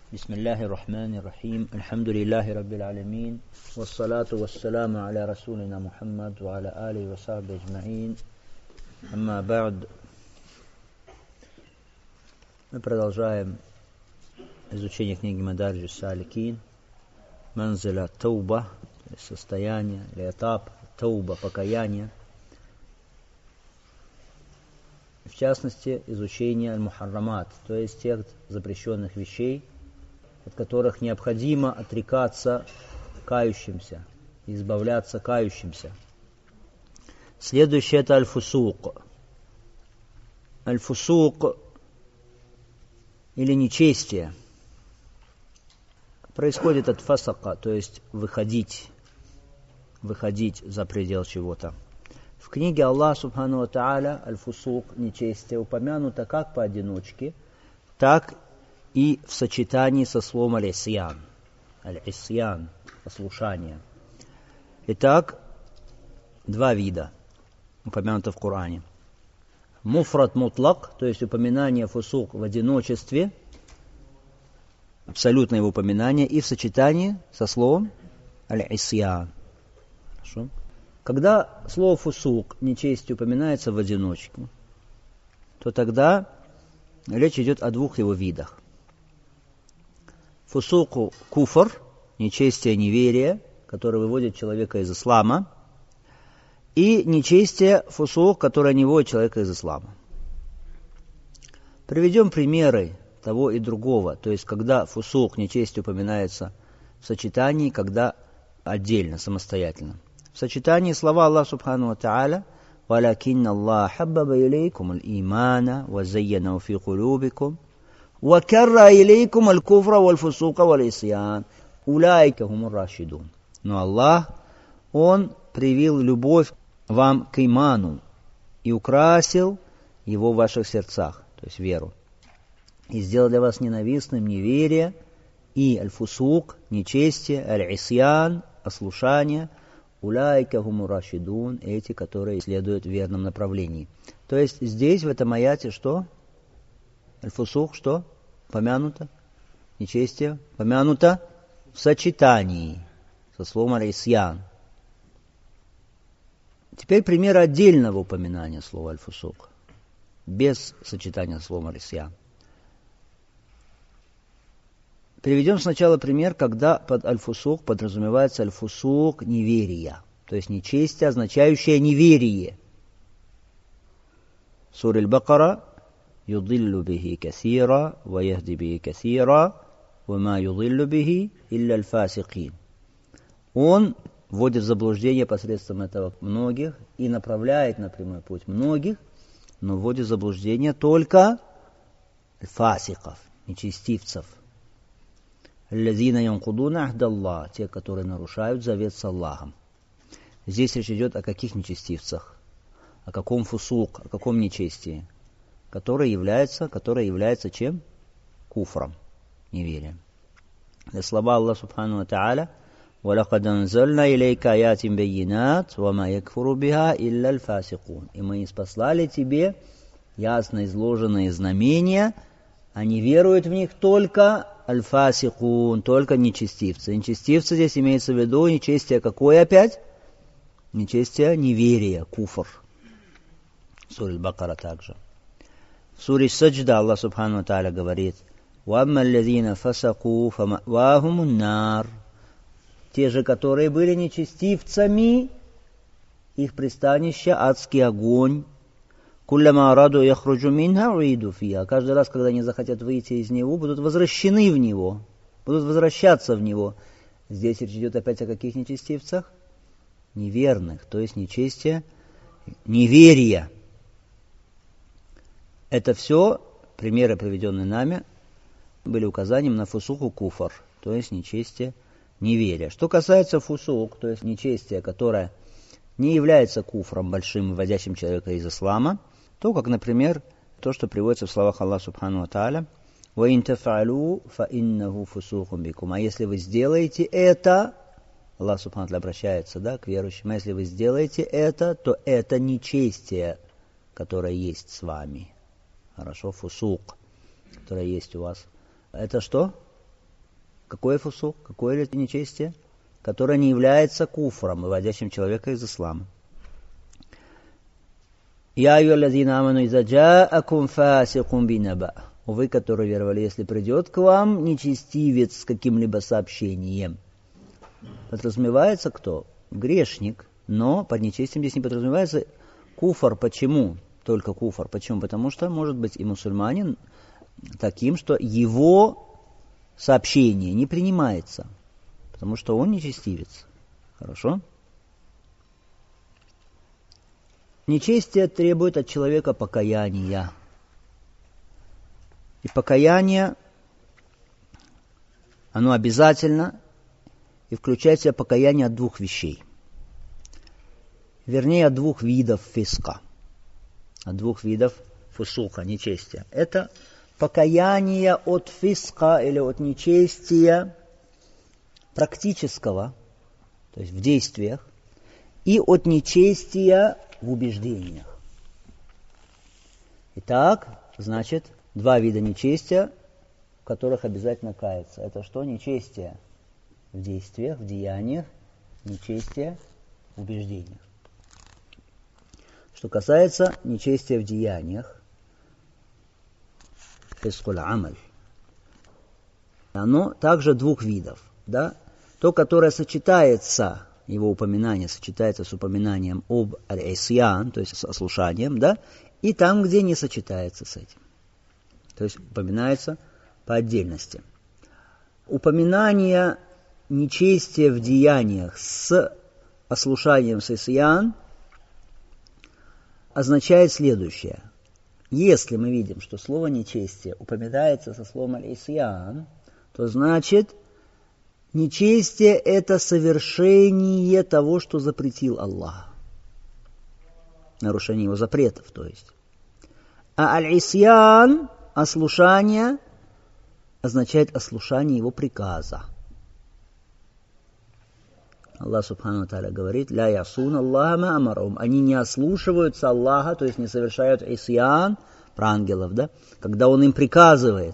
Бисмиллахи рахмани рахим. Альхамдулиллахи раббил алямин. Вассалату вассаламу аля расулина Мухаммад ва аля алихи ва сахбихи аджмаин. Амма ба'д. Мы продолжаем изучение книги Мадаридж ас-Саликин. Манзиля тауба, состояние или этап тауба, покаяния. В частности, изучение аль-мухаррамат, то есть тех запрещенных вещей, от которых необходимо отрекаться кающимся, избавляться кающимся. Следующее — это аль-фусук. Аль-фусук или нечестие происходит от фасака, то есть выходить за предел чего-то. В книге Аллах Субхану ва Тааля аль-фусук, нечестие, упомянуто как поодиночке, так и в сочетании со словом аль-исьян. Аль-исьян, послушание. Итак, два вида упомянуто в Коране. Муфрад мутлак, то есть упоминание фусук в одиночестве, абсолютное его упоминание, и в сочетании со словом аль-исьян. Хорошо? Когда слово фусук, нечестие, упоминается в одиночку, то тогда речь идет о двух его видах. Фусуку куфр, нечестие, неверие, которое выводит человека из ислама, и нечестие фусук, которое не выводит человека из ислама. Приведем примеры того и другого, то есть когда фусук, нечестие, упоминается в сочетании, когда отдельно, самостоятельно. В сочетании слова Аллаха Субхану ва Тааля: «Валякинна Аллах хаббаба илейкум аль-имана ва зайяна фи кулубикум ва карра илейкум аль-куфра валь-фусука валь-исьян уляйка хумур рашидун». Но Аллах, Он привил любовь вам к иману и украсил его в ваших сердцах, то есть веру, и сделал для вас ненавистным неверие и аль-фусук, нечестие, аль-исьян, ослушание, уляйка хумур рашидун, эти, которые следуют в верном направлении. То есть здесь, в этом аяте, что? Аль-фусук, что? Помянуто? Нечестие? Помянуто в сочетании со словом аль-исьян. Теперь пример отдельного упоминания слова аль-фусук, без сочетания со словом аль-исьян. Приведем сначала пример, когда под аль-фусук подразумевается аль-фусук неверия, то есть нечестие, означающее неверие. Сура Аль-Бакара: «Юдиллу бихи касира, ва яхди бихи касира, ва ма юдиллу бихи илля аль-фасикин». Он вводит в заблуждение посредством этого многих и направляет на прямой путь многих, но вводит в заблуждение только фасиков, нечестивцев. «Аллазина янкудуна ахда Аллах», те, которые нарушают завет с Аллахом. Здесь речь идет о каких нечестивцах? О каком фусук, о каком нечестии? Которое является чем? Куфром, неверием. И слова Аллаха Субхану ва Тааля: «Валакад анзальна илейка аятин баййинат, ва ма якфуру биха илля аль-фасикун». И мы ниспослали тебе ясно изложенные знамения, а не веруют в них только аль-фасикун, только нечестивцы. Нечестивцы здесь имеется в виду нечестие какое опять? Нечестие неверия, куфр. Сура Аль-Бакара также. В суре Саджда Аллах Субхану ва Тааля говорит: «Вамма аллазина фасаку фама'вахуму ан-нар». Те же, которые были нечестивцами, их пристанище адский огонь. «Кулляма араду яхруджу минха уиду фиха». Каждый раз, когда они захотят выйти из него, будут возвращены в него, будут возвращаться в него. Здесь речь идет опять о каких нечестивцах? Неверных, то есть нечестие, неверие. Это все примеры, приведенные нами, были указанием на фусуку куфр, то есть нечестие, неверие. Что касается фусук, то есть нечестия, которое не является куфром большим, выводящим человека из ислама, то, как, например, то, что приводится в словах Аллаха Субхану ва Тааля: «Ва ин таф'алу фа иннаху фусукун бикум». А если вы сделаете это, Аллах Субхану ва Тааля обращается, к верующим, а если вы сделаете это, то это нечестие, которое есть с вами. Хорошо, фусук, которое есть у вас. Это что? Какое фусук? Какое нечестие? Которое не является куфром, выводящим человека из ислама. «Я айюхаллазина аману иза джаакум фасикун бинаба». Вы, которые веровали, если придет к вам нечестивец с каким-либо сообщением. Подразумевается кто? Грешник. Но под нечестием здесь не подразумевается куфр. Почему? Только куфр. Почему? Потому что может быть и мусульманин таким, что его сообщение не принимается. Потому что он нечестивец. Хорошо? Нечестие требует от человека покаяния. И покаяние, оно обязательно и включает в себя покаяние от двух вещей. Вернее, от двух видов фиска. От двух видов фусука, нечестия. Это покаяние от фиска или от нечестия практического, то есть в действиях, и от нечестия в убеждениях. Итак, значит, два вида нечестия, в которых обязательно каяться. Это что? Нечестие в действиях, в деяниях, нечестие в убеждениях. Что касается нечестия в деяниях, фискуль амаль, оно также двух видов. Да? То, которое сочетается, его упоминание сочетается с упоминанием об аль-исьян, то есть с ослушанием, да? И там, где не сочетается с этим. То есть упоминается по отдельности. Упоминание нечестия в деяниях с ослушанием с исьян означает следующее. Если мы видим, что слово нечестие упоминается со словом аль-исьян, то значит, нечестие – это совершение того, что запретил Аллах. Нарушение его запретов, то есть. А аль-исьян, ослушание, означает ослушание его приказа. Аллах Субхану ва Тааля говорит: «Ля ясун Аллаха ма амарахум». Они не ослушиваются Аллаха, то есть не совершают исьян, про ангелов, да, когда Он им приказывает.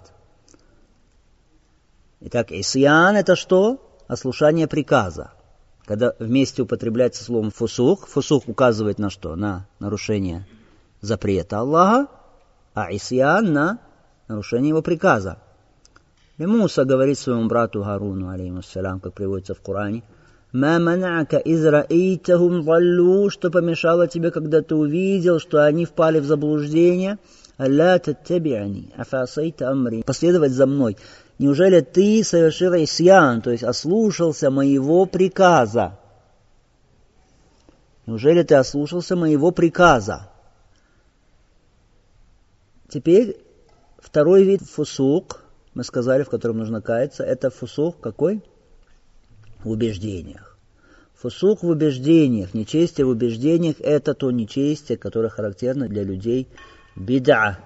Итак, исьян – это что? Ослушание приказа. Когда вместе употребляется словом фусук, фусук указывает на что? На нарушение запрета Аллаха, а исьян на нарушение его приказа. И Муса говорит своему брату Харуну, алейхиссалям, как приводится в Коране: «Ма мана'ака из ра'итахум заллу», что помешало тебе, когда ты увидел, что они впали в заблуждение, «Алла таттаби'ани, афасайта амри», последовать за мной. Неужели ты совершил исьян, то есть ослушался моего приказа? Неужели ты ослушался моего приказа? Теперь второй вид фусук, мы сказали, в котором нужно каяться, это фусук какой? В убеждениях. Фусук в убеждениях, нечестие в убеждениях – это то нечестие, которое характерно для людей бид'a,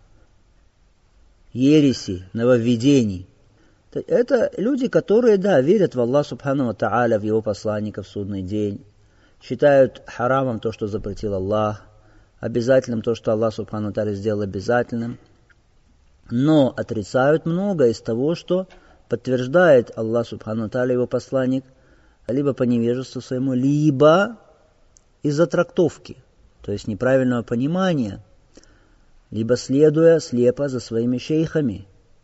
ереси, нововведений. Это люди, которые, да, верят в Аллах Субхану ва Тааля, в Его посланника в судный день, считают харамом то, что запретил Аллах, обязательным то, что Аллах Субхану ва Тааля сделал обязательным, но отрицают многое из того, что подтверждает Аллах Субхану ва Тааля, Его посланник, либо по невежеству своему, либо из-за трактовки, то есть неправильного понимания, либо следуя слепо за своими шейхами.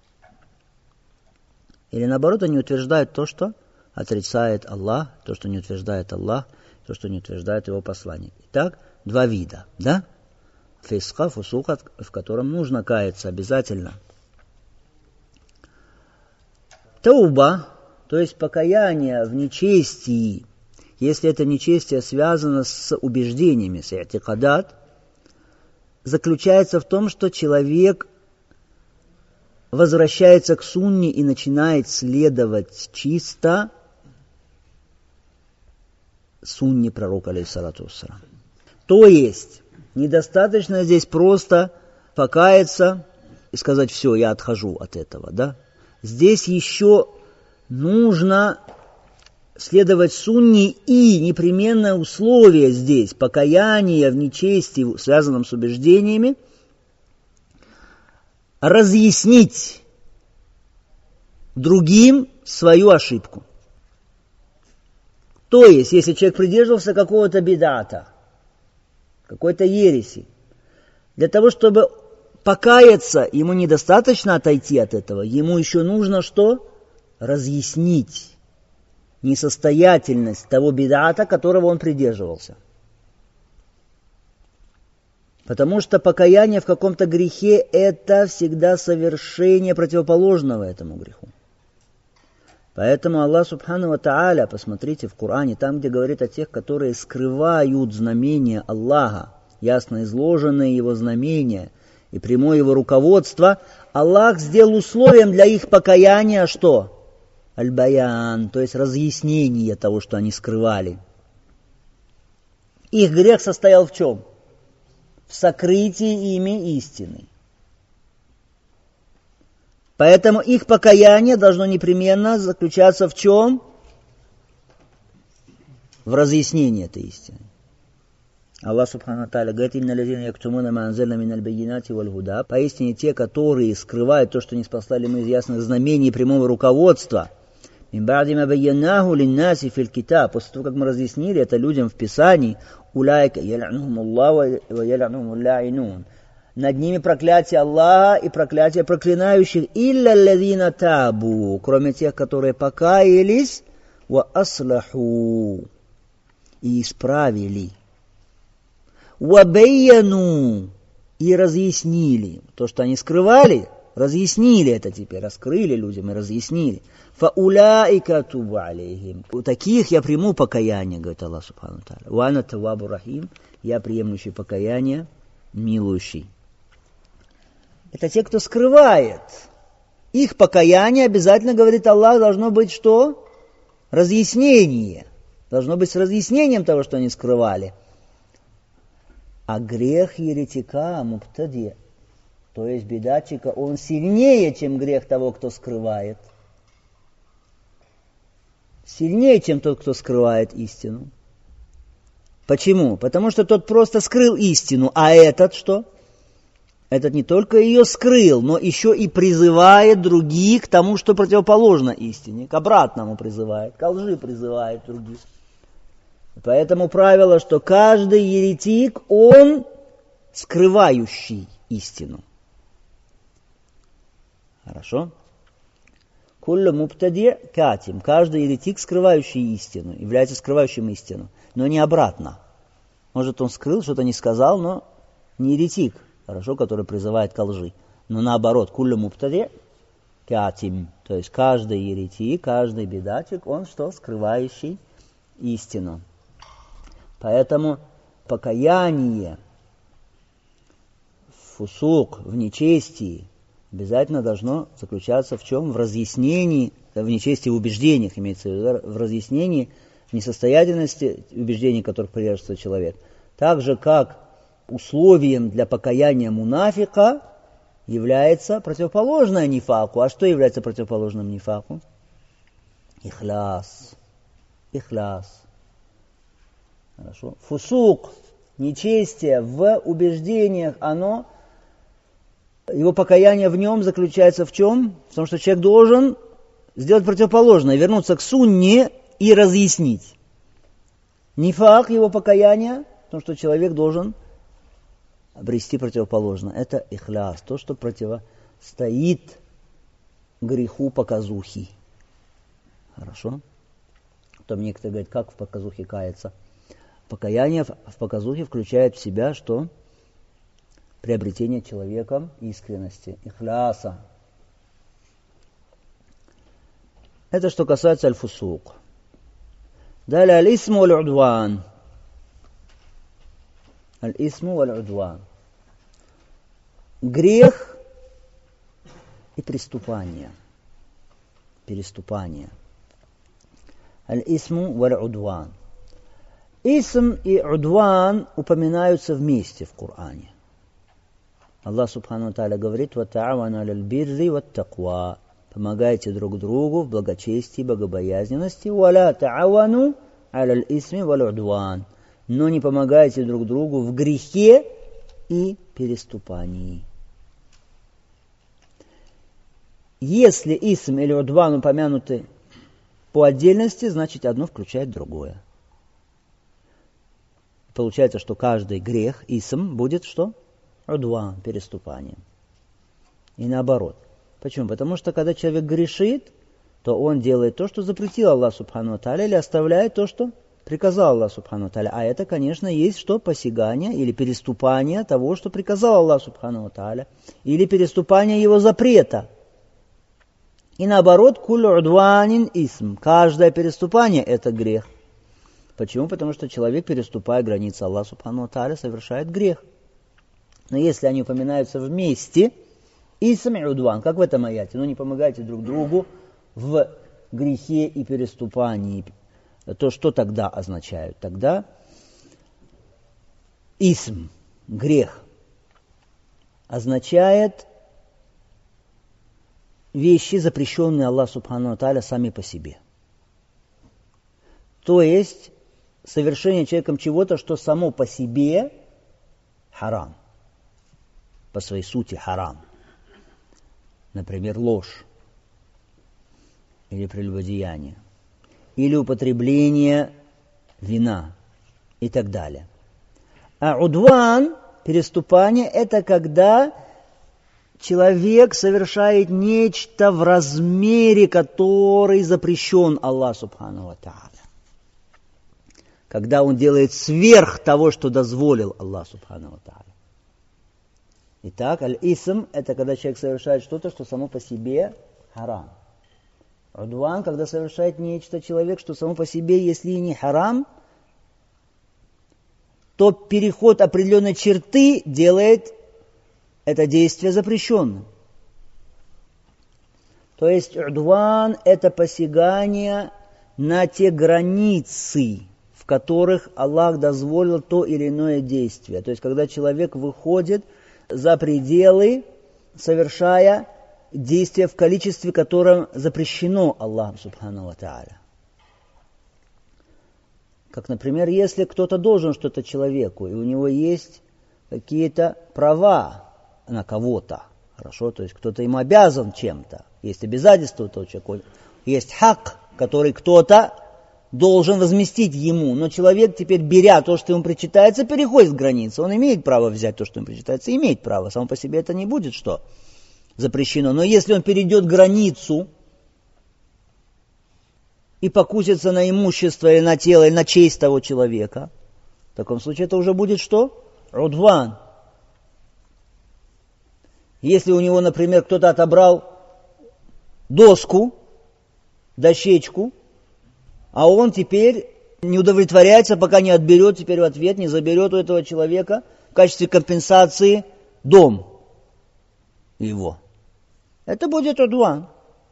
Или наоборот, они утверждают то, что отрицает Аллах, то, что не утверждает Аллах, то, что не утверждает Его посланник. Итак, два вида, да? Фиска, фусука, в котором нужно каяться обязательно. Тауба, то есть покаяние в нечестии, если это нечестие связано с убеждениями, с и'тикадат, заключается в том, что человек возвращается к сунне и начинает следовать чисто сунне пророка, алейхиссалату вассалам. То есть, недостаточно здесь просто покаяться и сказать: все, я отхожу от этого, да? Здесь еще нужно следовать сунне, и непременное условие здесь, покаяние в нечестии, связанном с убеждениями, разъяснить другим свою ошибку. То есть, если человек придерживался какого-то бидата, какой-то ереси, для того, чтобы покаяться, ему недостаточно отойти от этого, ему еще нужно что? Разъяснить несостоятельность того бидата, которого он придерживался. Потому что покаяние в каком-то грехе – это всегда совершение противоположного этому греху. Поэтому Аллах Субхану ва Тааля, посмотрите в Коране, там, где говорит о тех, которые скрывают знамения Аллаха, ясно изложенные его знамения и прямое его руководство, Аллах сделал условием для их покаяния что? Аль-Баян, то есть разъяснение того, что они скрывали. Их грех состоял в чем? В сокрытии ими истины. Поэтому их покаяние должно непременно заключаться в чем? В разъяснении этой истины. Аллах Субхану ва Тааля говорит: «Инна лазина яктумуна ма анзальна миналь баййинати валь гуда». Поистине те, которые скрывают то, что не спаслали мы из ясных знамений и прямого руководства. Мин ба'ди ма байяннаху линнаси фил китаб. После того, как мы разъяснили это людям в Писании, улайка ял'анухум Аллах ва ял'анухум алла'инун. Над ними проклятие Аллаха и проклятие проклинающих, илля лазина табу, кроме тех, которые покаялись, ва аслаху, и исправили, ва байяну, и разъяснили. То, что они скрывали, разъяснили это теперь, раскрыли людям и разъяснили. Фа уляика тубу алейхим. У таких я приму покаяние, говорит Аллах Субхану ва Тааля. Ва ана таввабур рахим, я приемлющий покаяние, милующий. Это те, кто скрывает. Их покаяние, обязательно, говорит Аллах, должно быть что? Разъяснение. Должно быть с разъяснением того, что они скрывали. А грех еретика, мубтади, то есть бидатчика, он сильнее, чем грех того, кто скрывает. Сильнее, чем тот, кто скрывает истину. Почему? Потому что тот просто скрыл истину, а этот что? Этот не только ее скрыл, но еще и призывает других к тому, что противоположно истине, к обратному призывает, к лжи призывает других. Поэтому правило, что каждый еретик, он скрывающий истину. Хорошо? Куллю мубтади катим. Каждый еретик, скрывающий истину, является скрывающим истину, но не обратно. Может, он скрыл, что-то не сказал, но не еретик, хорошо, который призывает к лжи. Но наоборот, куллю мубтади катим. То есть каждый еретик, каждый бидатчик, он что? Скрывающий истину. Поэтому покаяние, фусук, в нечестии обязательно должно заключаться в чем? В разъяснении, в нечестии в убеждениях, имеется в виду, в разъяснении несостоятельности убеждений, которых придерживается человек. Так же, как условием для покаяния мунафика является противоположное нифаку. А что является противоположным нифаку? Ихляс. Ихляс. Хорошо. Фусук, нечестие в убеждениях, его покаяние в нем заключается в чем? В том, что человек должен сделать противоположное, вернуться к сунне и разъяснить. Нифак, его покаяние, в том, что человек должен обрести противоположное. Это ихляс, то, что противостоит греху показухи. Хорошо? Потом некоторые говорят, как в показухе каяться. Покаяние в показухе включает в себя что? Приобретение человеком искренности, ихляса. Это что касается аль-фусук. Далее аль-исму валь-удван. Аль-исму валь-удван. Грех и преступание. Переступание. Аль-исму валь-удван. Исм и удван упоминаются вместе в Коране. Аллах Субхану ва Тааля говорит: «Вата'авану аля аль-бирри ват-таква». Помогайте друг другу в благочестии и богобоязненности. «Валя та'авану аля аль-исми валь-удван». Но не помогайте друг другу в грехе и переступании. Если исм или удван упомянуты по отдельности, значит одно включает другое. Получается, что каждый грех, исм, будет что? Удван, переступанием. И наоборот. Почему? Потому что когда человек грешит, то он делает то, что запретил Аллах Субхану ва Тааля, или оставляет то, что приказал Аллах Субхану ва Тааля. А это, конечно, есть что? Посягание или переступание того, что приказал Аллах Субхану ва Тааля, или переступание его запрета. И наоборот, куллю удванин исм. Каждое переступание – это грех. Почему? Потому что человек, переступая границы Аллаха Субхану ва Тааля, совершает грех. Но если они упоминаются вместе, исм и удван, как в этом аяте, не помогайте друг другу в грехе и переступании, то что тогда означают? Тогда исм, грех, означает вещи, запрещенные Аллаху Субхану ва Тааля сами по себе. То есть совершение человеком чего-то, что само по себе харам, по своей сути харам. Например, ложь, или прелюбодеяние, или употребление вина и так далее. А удван, переступание, это когда человек совершает нечто в размере, который запрещен Аллаху Субхану ва Тааля. Когда он делает сверх того, что дозволил Аллах Субхану ва Тааля. Итак, аль-исм – это когда человек совершает что-то, что само по себе харам. Удван, когда совершает нечто человек, что само по себе, если и не харам, то переход определенной черты делает это действие запрещенным. То есть удван – это посягание на те границы, в которых Аллах дозволил то или иное действие. То есть когда человек выходит за пределы, совершая действие в количестве, которым запрещено Аллаху Субхану ва Тааля. Как, например, если кто-то должен что-то человеку, и у него есть какие-то права на кого-то, хорошо, то есть кто-то ему обязан чем-то, есть обязательства у того человека, есть хак, который кто-то должен возместить ему, но человек теперь, беря то, что ему причитается, переходит границу, он имеет право взять то, что ему причитается, имеет право, само по себе это не будет что? Запрещено. Но если он перейдет границу и покусится на имущество или на тело, или на честь того человека, в таком случае это уже будет что? Удван. Если у него, например, кто-то отобрал доску, дощечку, а он теперь не удовлетворяется, пока не отберет теперь в ответ, не заберет у этого человека в качестве компенсации дом его. Это будет удван.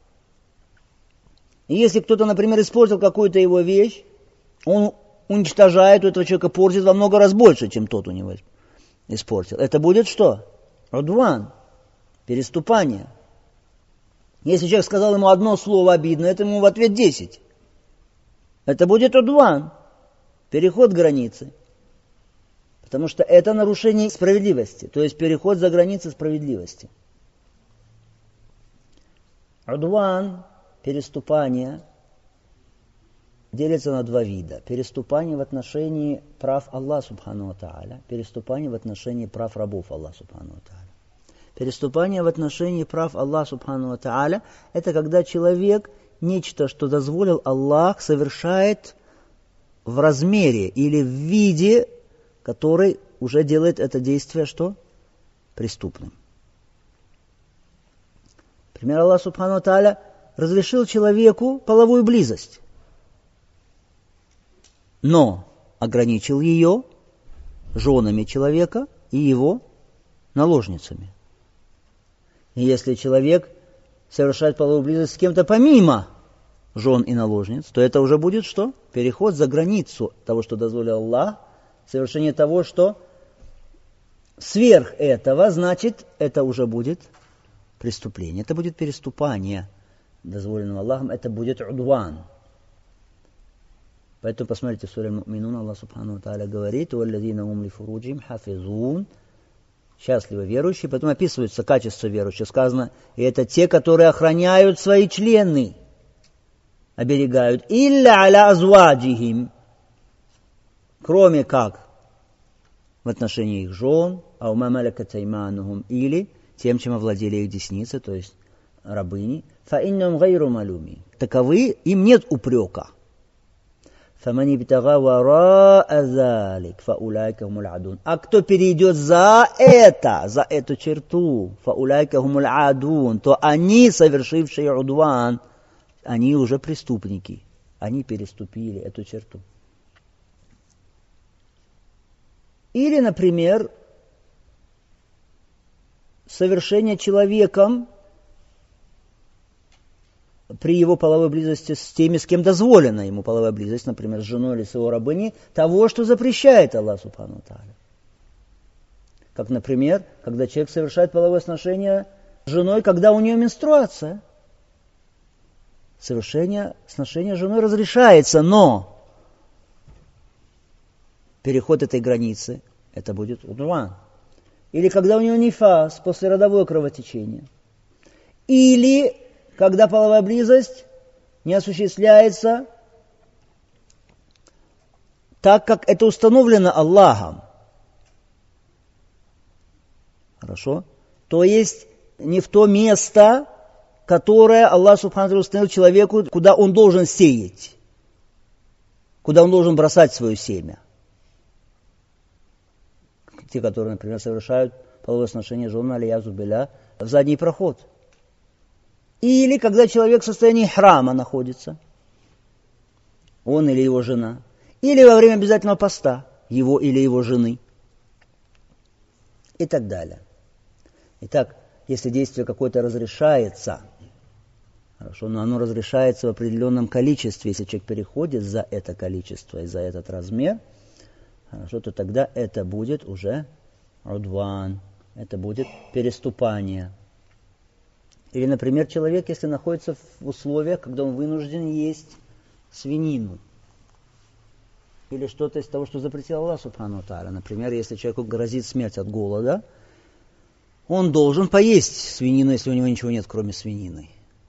И если кто-то, например, испортил какую-то его вещь, он уничтожает у этого человека, портит во много раз больше, чем тот у него испортил. Это будет что? Удван. Переступание. Если человек сказал ему одно слово обидное, это ему в ответ 10. Это будет удван. Переход границы. Потому что это нарушение справедливости. То есть переход за границы справедливости. Удван, переступание, делится на два вида. Переступание в отношении прав Аллаха Субхану ва Тааля, переступание в отношении прав рабов Аллаха Субхану ва Тааля. Переступание в отношении прав Аллаха Субхану ва Тааля – это когда человек нечто, что дозволил Аллах, совершает в размере или в виде, который уже делает это действие что? Преступным. Например, Аллах Субхану ва Тааля разрешил человеку половую близость, но ограничил ее женами человека и его наложницами. И если человек совершает половую близость с кем-то помимо жен и наложниц, то это уже будет что? Переход за границу того, что дозволил Аллах, совершение того, что сверх этого, значит, это уже будет преступление. Это будет переступание, дозволенного Аллахом, это будет удван. Поэтому посмотрите в суре Му'минун, Аллах Субхану ва Тааля говорит: «Валлазина хум ли фуруджихим хафизун». Счастливы верующие, потом описываются качества верующих. Сказано, и это те, которые охраняют свои члены, оберегают. Илля аля азваджихим, кроме как в отношении их жен, а ума малакат айманухум, или тем, чем овладели их десницы, то есть рабыни, фа иннам гайру малуми. Таковы, им нет упрека. فَمَنِ ابْتَغَى وَرَاءَ ذَلِكَ فَأُولَٰئِكَ هُمُ الْعَادُونَ. А кто перейдет за эту черту, فَأُولَٰئِكَ هُمُ الْعَادُونَ, то они, совершившие удван, они уже преступники. Они переступили эту черту. Или, например, совершение человеком при его половой близости с теми, с кем дозволена ему половая близость, например, с женой или с его рабыней, того, что запрещает Аллах Субхану ва Тааля. Как, например, когда человек совершает половое сношение с женой, когда у нее менструация. Совершение сношения с женой разрешается, но переход этой границы, это будет удван. Или когда у нее нифас, послеродовое кровотечение. Или когда половая близость не осуществляется так, как это установлено Аллахом. Хорошо? То есть не в то место, которое Аллах Субхану ва Тааля установил человеку, куда он должен сеять, куда он должен бросать свое семя. Те, которые, например, совершают половое сношение жены, алиязу билля, в задний проход. Или когда человек в состоянии храма находится, он или его жена, или во время обязательного поста, его или его жены, и так далее. Итак, если действие какое-то разрешается, хорошо, но оно разрешается в определенном количестве, если человек переходит за это количество и за этот размер, хорошо, то тогда это будет уже удван, это будет переступание. Или, например, человек, если находится в условиях, когда он вынужден есть свинину, или что-то из того, что запретил Аллах Субхану ва Тааля. Например, если человеку грозит смерть от голода, он должен поесть свинину, если у него ничего нет, кроме свинины.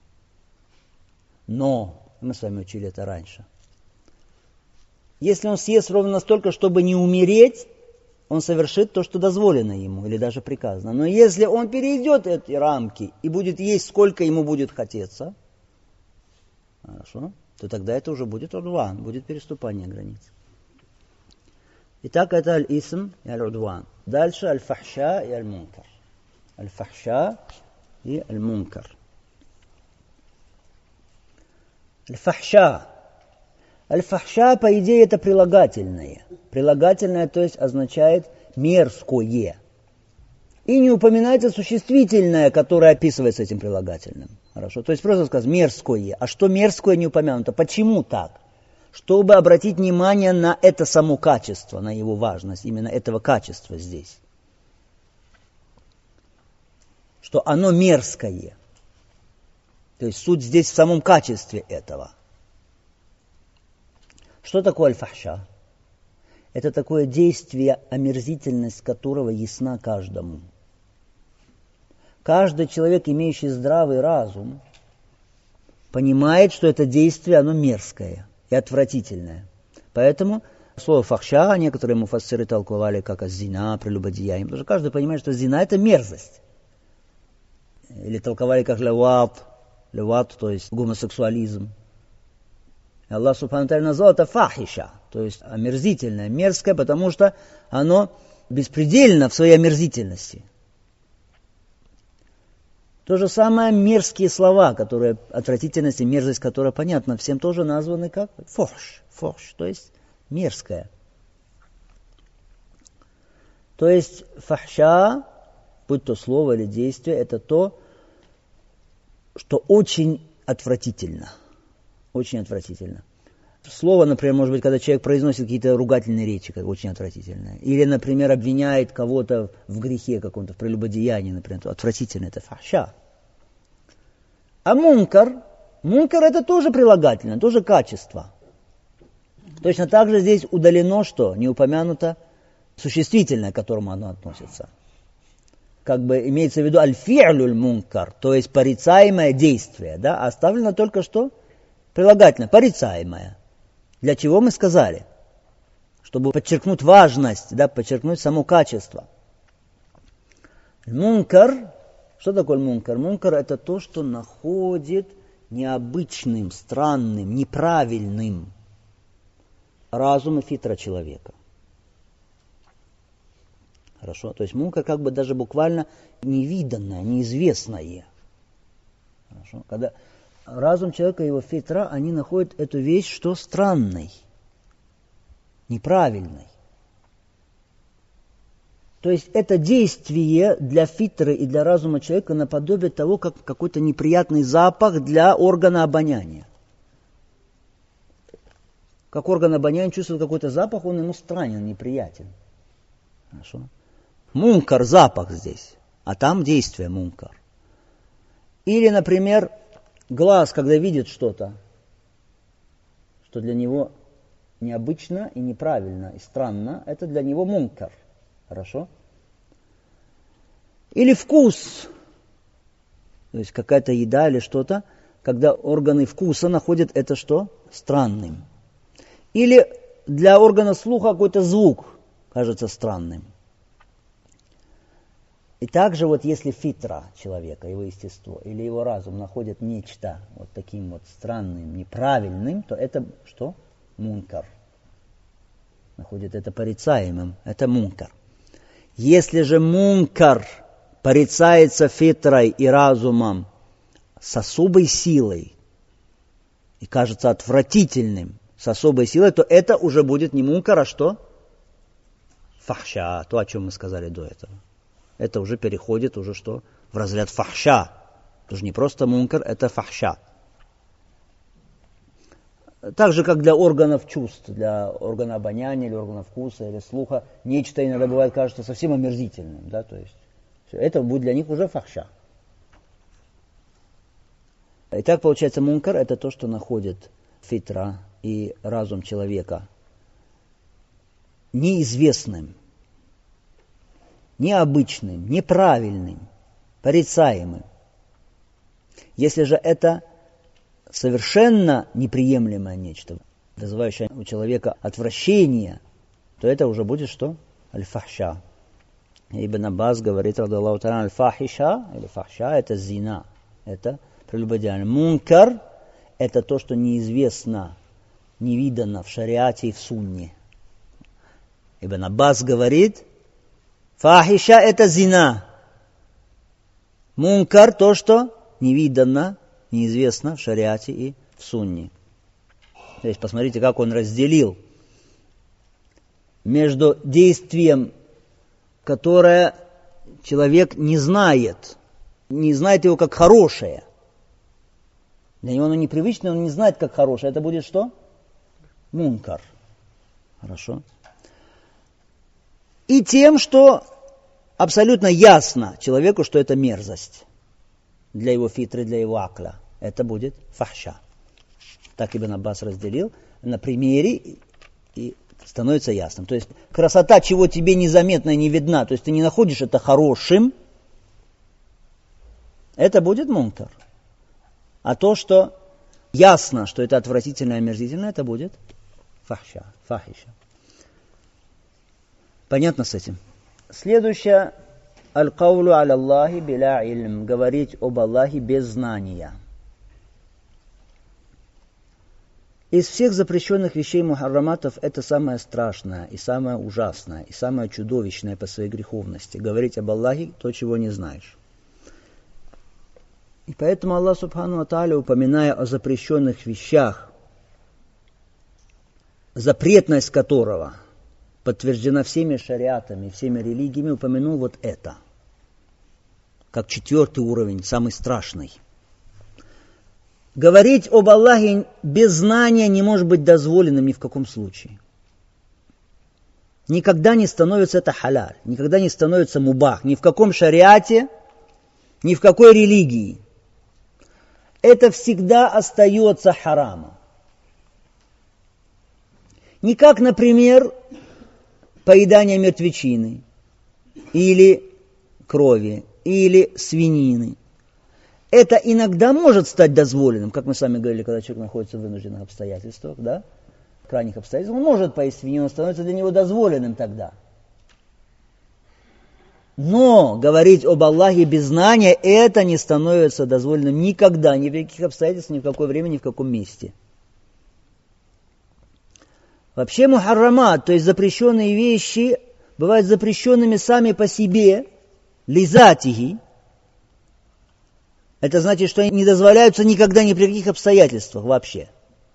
Но, мы с вами учили это раньше, если он съест ровно настолько, чтобы не умереть, он совершит то, что дозволено ему, или даже приказано. Но если он перейдет эти рамки и будет есть, сколько ему будет хотеться, хорошо, то тогда это уже будет удван, будет переступание границ. Итак, это аль-исм и аль-удван. Дальше аль-фахша и аль-мункар. Аль-фахша и аль-мункар. Аль-фахша. Аль-фахша, по идее, это прилагательное. Прилагательное, то есть, означает мерзкое. И не упоминается существительное, которое описывается этим прилагательным. Хорошо? То есть, просто сказать мерзкое. А что мерзкое не упомянуто? Почему так? Чтобы обратить внимание на это само качество, на его важность, именно этого качества здесь. Что оно мерзкое. То есть, суть здесь в самом качестве этого. Что такое аль-фахша? Это такое действие, омерзительность которого ясна каждому. Каждый человек, имеющий здравый разум, понимает, что это действие, оно мерзкое и отвратительное. Поэтому слово фахша некоторые муфассиры толковали как аз-зина, прелюбодеяние. Потому что каждый понимает, что зина – это мерзость. Или толковали как леват, то есть гомосексуализм. Аллах Субхану ва Тааля назвал это фахиша, то есть омерзительное, мерзкое, потому что оно беспредельно в своей омерзительности. То же самое мерзкие слова, которые отвратительность и мерзость, которая понятна всем, тоже названы как фохш, то есть мерзкое. То есть фахша, будь то слово или действие, это то, что очень отвратительно. Очень отвратительно. Слово, например, может быть, когда человек произносит какие-то ругательные речи, как очень отвратительное. Или, например, обвиняет кого-то в грехе каком-то, в прелюбодеянии, например. То отвратительно, это фахша. А мункар это тоже прилагательное, тоже качество. Точно так же здесь удалено, что не упомянуто существительное, к которому оно относится. как бы имеется в виду аль-фи'люль мункар, то есть порицаемое действие, да, оставлено только что прилагательное, порицаемое. Для чего мы сказали? Чтобы подчеркнуть важность, да, подчеркнуть само качество. Мункар, что такое мункар? Мункар это то, что находит необычным, странным, неправильным разум и фитра человека. Хорошо? То есть мункар как бы даже буквально невиданное, неизвестное. Хорошо? Когда разум человека и его фитра, они находят эту вещь, что странной, неправильной. То есть это действие для фитры и для разума человека наподобие того, как какой-то неприятный запах для органа обоняния. Как орган обоняния чувствует какой-то запах, он ему странен, неприятен. Хорошо? Мункар – запах здесь, а там действие мункар. Или, например, глаз, когда видит что-то, что для него необычно и неправильно, и странно, это для него мункар. Хорошо? Или вкус, то есть какая-то еда или что-то, когда органы вкуса находят это что? Странным. Или для органа слуха какой-то звук кажется странным. И также вот если фитра человека, его естество или его разум находят нечто вот таким вот странным, неправильным, то это что? Мункар. Находит это порицаемым, это мункар. Если же мункар порицается фитрой и разумом с особой силой и кажется отвратительным, с особой силой, то это уже будет не мункар, а что? Фахша, то, о чем мы сказали до этого. Это уже переходит уже что? В разряд фахша. Это же не просто мункар, это фахша. Так же, как для органов чувств, для органа обоняния, или органа вкуса, или слуха, нечто иногда бывает кажется совсем омерзительным. Да? То есть, это будет для них уже фахша. Итак, получается, мункар – это то, что находит фитра и разум человека неизвестным, необычным, неправильным, порицаемым. Если же это совершенно неприемлемое нечто, вызывающее у человека отвращение, то это уже будет что? Аль-фахша. Ибн Аббас говорит, радаллаху та'аля, аль-фахиша, или фахша, это зина, это прелюбодеяние. Мункар – это то, что неизвестно, не видано в шариате и в сунне. Ибн Аббас говорит, фахиша – это зина. Мункар – то, что не видано, неизвестно в шариате и в сунне. То есть посмотрите, как он разделил между действием, которое человек не знает его как хорошее. Для него оно непривычное, он не знает как хорошее. Это будет что? Мункар. Хорошо. И тем, что абсолютно ясно человеку, что это мерзость для его фитры, для его акля. Это будет фахша. Так Ибн Аббас разделил на примере и становится ясным. То есть красота, чего тебе незаметно и не видна, то есть ты не находишь это хорошим, это будет мункар. А то, что ясно, что это отвратительно и омерзительно, это будет фахша, фахиша. Понятно с этим? Следующее. Аль-каулу аля Аллахи биля ильм. Говорить об Аллахе без знания. Из всех запрещенных вещей мухарраматов это самое страшное, и самое ужасное, и самое чудовищное по своей греховности. Говорить об Аллахе то, чего не знаешь. И поэтому Аллах Субхану ва Тааля, упоминая о запрещенных вещах, запретность которого подтверждена всеми шариатами, всеми религиями, упомянул вот это. Как 4-й уровень, самый страшный. Говорить об Аллахе без знания не может быть дозволенным ни в каком случае. Никогда не становится это халяль, никогда не становится мубах, ни в каком шариате, ни в какой религии. Это всегда остается харамом. Не как, например, поедание мертвечины или крови или свинины, это иногда может стать дозволенным, как мы с вами говорили, когда человек находится в вынужденных обстоятельствах, да, в крайних обстоятельствах, он может поесть свинину, он становится для него дозволенным тогда. Но говорить об Аллахе без знания, это не становится дозволенным никогда, ни в каких обстоятельствах, ни в какое время, ни в каком месте. Вообще мухаррамат, то есть запрещенные вещи, бывают запрещенными сами по себе, лизатихи. Это значит, что они не дозволяются никогда ни при каких обстоятельствах вообще.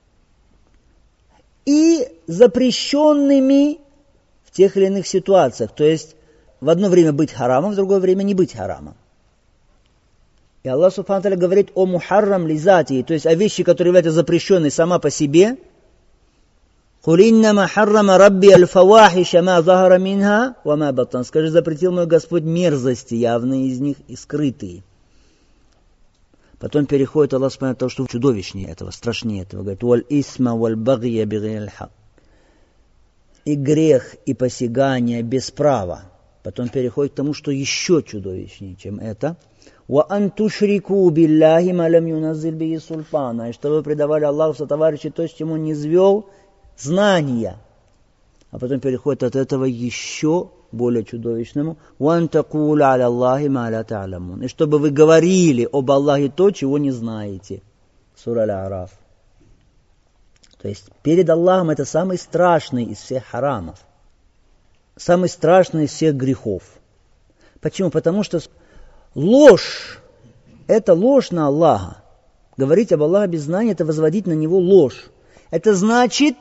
И запрещенными в тех или иных ситуациях, то есть в одно время быть харамом, в другое время не быть харамом. И Аллах Субхану ва Тааля говорит о мухаррам лизати, то есть о вещи, которые являются запрещенной сама по себе. «Куль иннама харрама рабби аль-фавахиша ма захара минха ва ма баттан». Скажи, запретил мой Господь мерзости, явные из них и скрытые. Потом переходит Аллах Субхану ва Тааля, что чудовищнее этого, страшнее этого. Говорит «Валь исма валь багия бигайриль хак». И грех, и посягание без права. Потом переходит к тому, что еще чудовищнее, чем это. وَأَن تُشْرِكُوا بِاللَّهِ مَا لَمْ يُنَزِّلْ بِهِ سُلْطَانًا. И что вы предавали Аллаху сотоварищи то, с чем Он не низвел знания. А потом переходит от этого еще более чудовищному. وَأَن تَقُولَ عَلَى اللَّهِ مَا لَا تَعْلَمُونَ. И чтобы вы говорили об Аллахе то, чего не знаете. Сура Аль-А'раф. То есть перед Аллахом это самый страшный из всех харамов. Самый страшный из всех грехов. Почему? Потому что ложь – это ложь на Аллаха. Говорить об Аллахе без знания – это возводить на Него ложь. Это значит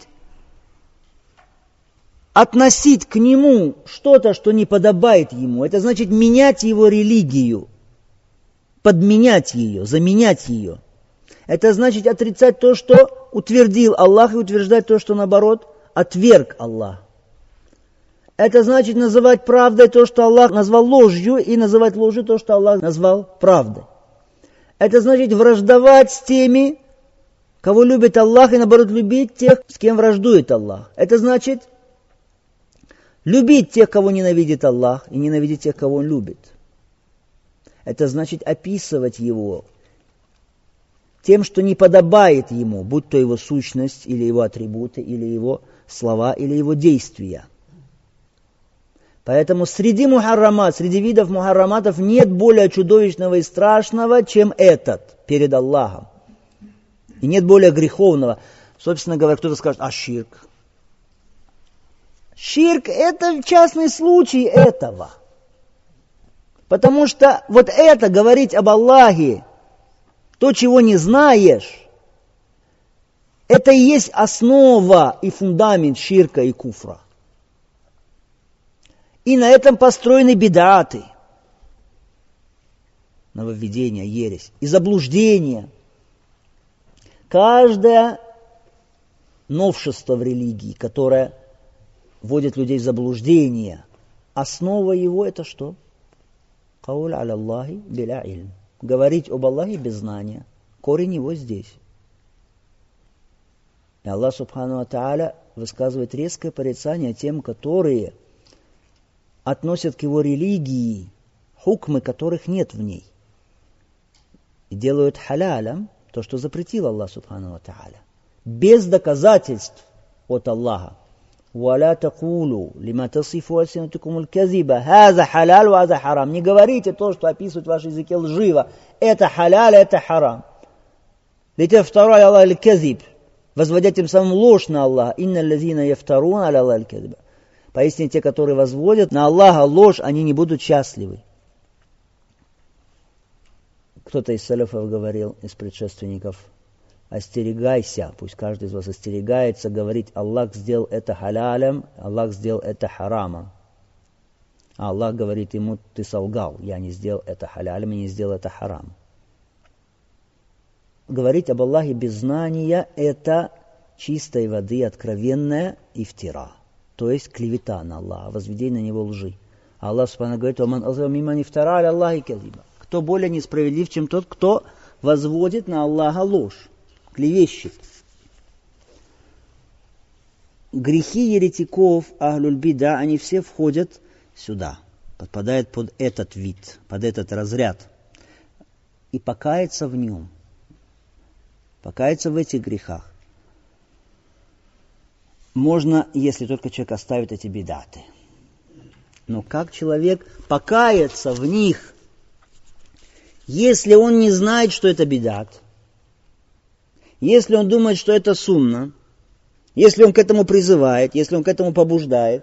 относить к Нему что-то, что не подобает Ему. Это значит менять Его религию, подменять ее, заменять ее. Это значит отрицать то, что утвердил Аллах, и утверждать то, что, наоборот, отверг Аллах. Это значит называть правдой то, что Аллах назвал ложью, и называть ложью то, что Аллах назвал правдой. Это значит враждовать с теми, кого любит Аллах, и наоборот любить тех, с кем враждует Аллах. Это значит любить тех, кого ненавидит Аллах, и ненавидеть тех, кого Он любит. Это значит описывать Его тем, что не подобает Ему, будь то Его сущность, или Его атрибуты, или Его слова, или Его действия. Поэтому среди мухаррамат, среди видов мухарраматов нет более чудовищного и страшного, чем этот перед Аллахом. И нет более греховного. Собственно говоря, кто-то скажет, а ширк? Ширк – это частный случай этого. Потому что вот это, говорить об Аллахе, то, чего не знаешь, это и есть основа и фундамент ширка и куфра. И на этом построены бидаты, нововведения, ересь и заблуждения. Каждое новшество в религии, которое вводит людей в заблуждение, основа его это что? Кауль аля Аллахи биля ильм. Говорить об Аллахе без знания. Корень его здесь. И Аллах Субхану ва Тааля высказывает резкое порицание тем, которые относят к его религии хукмы, которых нет в ней. И делают халялем то, что запретил Аллах Субхану ва Тааля. Без доказательств от Аллаха. وَلَا تَقُولُوا لِمَا تَصِفُوا أَلْسِنَتُكُمُ الْكَذِبَ هَذَا حَلَالٌ وَهَذَا حَرَامٌ. Не говорите то, что описывает в вашем языке лживо. Это халяль, это харам. لِتَفْتَرُوا عَلَى اللَّهِ الْكَذِبَ. Возводя тем самым ложь на Аллаха. إِنَّ الَّذِينَ يَفْتَرُونَ عَلَى اللَّهِ الْكَذِبَ. Поистине те, которые возводят на Аллаха ложь, они не будут счастливы. Кто-то из салафов говорил, из предшественников, остерегайся, пусть каждый из вас остерегается, говорить, Аллах сделал это халялем, Аллах сделал это харамом. А Аллах говорит ему, ты солгал, я не сделал это халялем, я не сделал это харамом. Говорить об Аллахе без знания – это чистой воды откровенная ифтира. То есть клевета на Аллаха, возведение на Него лжи. А Аллах Субхану говорит, «Ваман азлам мимман ифтара аля Аллахи казиба». Кто более несправедлив, чем тот, кто возводит на Аллаха ложь, клевещет. Грехи еретиков, ахлюль бида, они все входят сюда. подпадает под этот вид, под этот разряд, и покаяться в нем, покаяться в этих грехах, можно, если только человек оставит эти бидаты. Но как человек покаяться в них, если он не знает, что это бидат, если он думает, что это сунна, если он к этому призывает, если он к этому побуждает,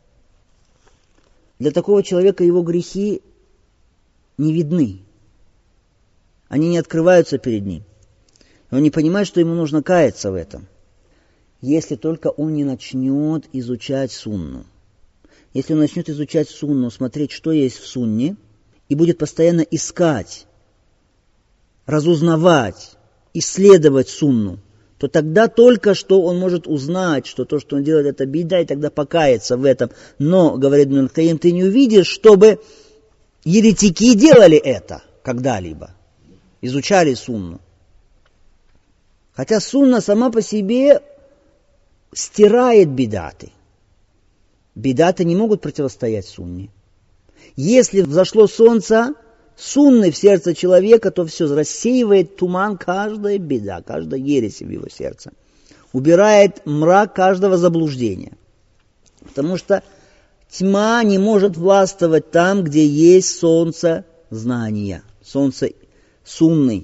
для такого человека его грехи не видны. Они не открываются перед ним. Он не понимает, что ему нужно каяться в этом. Если только он не начнет изучать сунну. Если он начнет изучать сунну, смотреть, что есть в сунне, и будет постоянно искать, разузнавать, исследовать сунну, то тогда только что он может узнать, что то, что он делает, это бида, и тогда покаяться в этом. Но, говорит Ибн аль-Кайим, ты не увидишь, чтобы еретики делали это когда-либо, изучали сунну. Хотя сунна сама по себе стирает бидаты. Бидаты не могут противостоять сунне. Если взошло солнце сунны в сердце человека, то все рассеивает туман каждая беда, каждая ересь в его сердце. Убирает мрак каждого заблуждения. Потому что тьма не может властвовать там, где есть солнце знания, солнце сунны.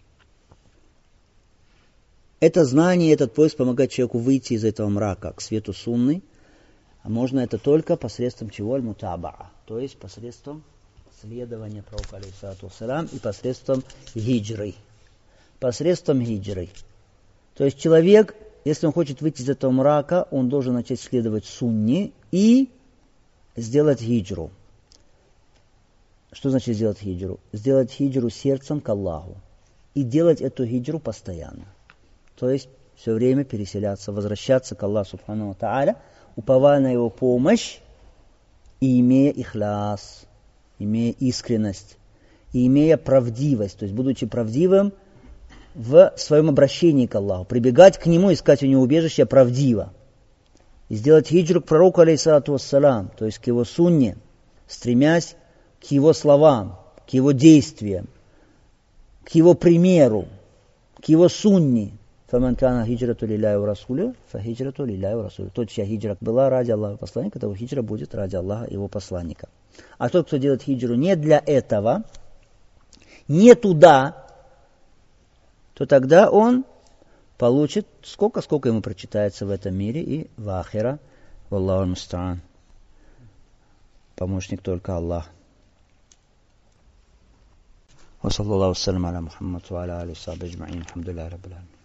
Это знание, этот поиск помогает человеку выйти из этого мрака к свету сунны. А можно это только посредством чего? Аль-мутабаа, то есть посредством следования пророка алейхиссалату вассалям и посредством хиджры. Посредством хиджры. То есть человек, если он хочет выйти из этого мрака, он должен начать следовать сунне и сделать хиджру. Что значит сделать хиджру? Сделать хиджру сердцем к Аллаху. И делать эту хиджру постоянно. То есть все время переселяться, возвращаться к Аллаху субхану ва тааля, уповая на его помощь и имея ихляс, имея искренность и имея правдивость, то есть будучи правдивым в своем обращении к Аллаху, прибегать к Нему, искать у Него убежище правдиво. И сделать хиджру к пророку, алейхиссалату вассалям, то есть к его сунне, стремясь к его словам, к его действиям, к его примеру, к его сунне. فَمَنْ كَانَ هِجْرَةُ لِلَّهِ وَرَسُولِهِ فَهِجْرَةُ لِلَّهِ وَرَسُولِهِ. Тот, чья хиджра была ради Аллаха и посланника, того хиджра будет ради Аллаха и его посланника. А тот, кто делает хиджру не для этого, не туда, то тогда он получит сколько ему прочитается в этом мире и в ахира. Валлаху мустаан. Помощник только Аллах. Ва саллаллаху салям аля Мухаммад ва аля алихи ва сахбихи аджмаин. Алхамдулиллахи раббил аламин.